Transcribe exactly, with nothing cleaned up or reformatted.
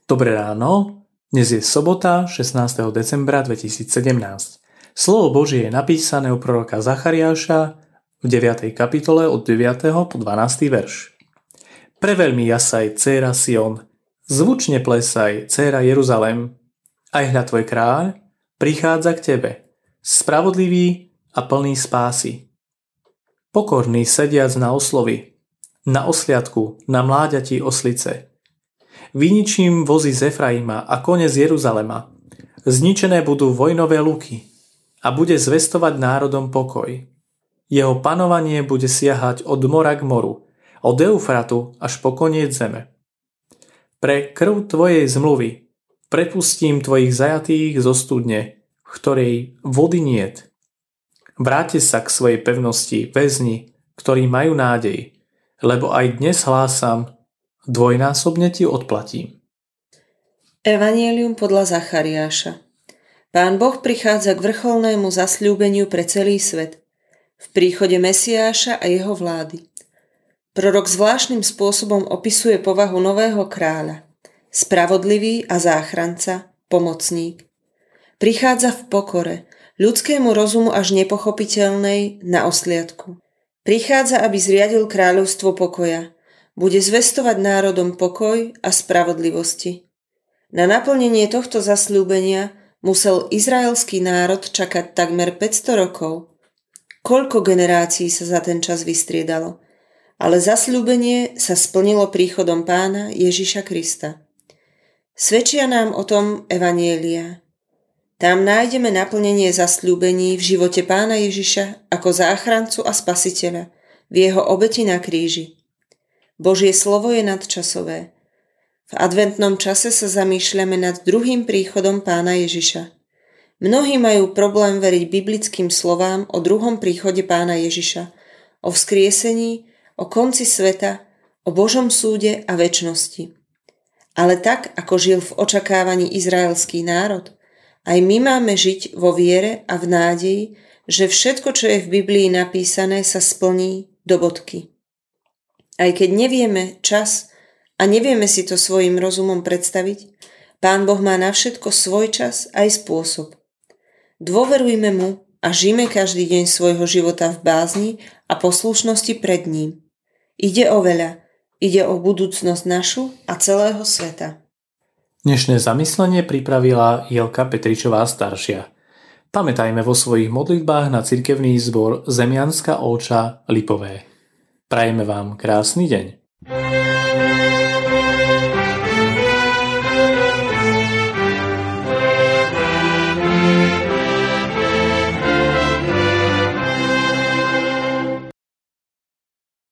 Dobré ráno, dnes je sobota, šestnásteho decembra dvetisícsedemnásť. Slovo Božie je napísané u proroka Zachariáša v deviatej kapitole od deviateho po dvanásty verš. Preveľmi jasaj, dcéra Sion, zvučne plesaj, dcéra Jeruzalém, aj hľa tvoj kráľ prichádza k tebe, spravodlivý a plný spásy. Pokorný sediac na oslovi, na osliadku, na mláďati oslice. Vyničím vozy z Efraima a kone z Jeruzalema. Zničené budú vojnové luky a bude zvestovať národom pokoj. Jeho panovanie bude siahať od mora k moru, od Eufratu až po koniec zeme. Pre krv tvojej zmluvy prepustím tvojich zajatých zo studne, v ktorej vody niet. Vráťte sa k svojej pevnosti, väzni, ktorí majú nádej, lebo aj dnes hlásam, dvojnásobne ti odplatím. Evanjelium podľa Zachariáša. Pán Boh prichádza k vrcholnému zasľúbeniu pre celý svet, v príchode Mesiáša a jeho vlády. Prorok zvláštnym spôsobom opisuje povahu nového kráľa, spravodlivý a záchranca, pomocník. Prichádza v pokore, ľudskému rozumu až nepochopiteľnej, na osliadku. Prichádza, aby zriadil kráľovstvo pokoja, bude zvestovať národom pokoj a spravodlivosti. Na naplnenie tohto zasľúbenia musel izraelský národ čakať takmer päťsto rokov. Koľko generácií sa za ten čas vystriedalo, ale zasľúbenie sa splnilo príchodom Pána Ježiša Krista. Svedčia nám o tom evanjelia. Tam nájdeme naplnenie zasľúbení v živote Pána Ježiša ako záchrancu a spasiteľa, v jeho obeti na kríži. Božie slovo je nadčasové. V adventnom čase sa zamýšľame nad druhým príchodom Pána Ježiša. Mnohí majú problém veriť biblickým slovám o druhom príchode Pána Ježiša, o vzkriesení, o konci sveta, o Božom súde a večnosti. Ale tak, ako žil v očakávaní izraelský národ, aj my máme žiť vo viere a v nádeji, že všetko, čo je v Biblii napísané, sa splní do bodky. Aj keď nevieme čas a nevieme si to svojim rozumom predstaviť, Pán Boh má na všetko svoj čas aj spôsob. Dôverujme mu a žijme každý deň svojho života v bázni a poslušnosti pred ním. Ide o veľa, ide o budúcnosť našu a celého sveta. Dnešné zamyslenie pripravila Jelka Petričová staršia. Pamätajme vo svojich modlitbách na cirkevný zbor Zemianska Olča Lipové. Prajeme vám krásny deň.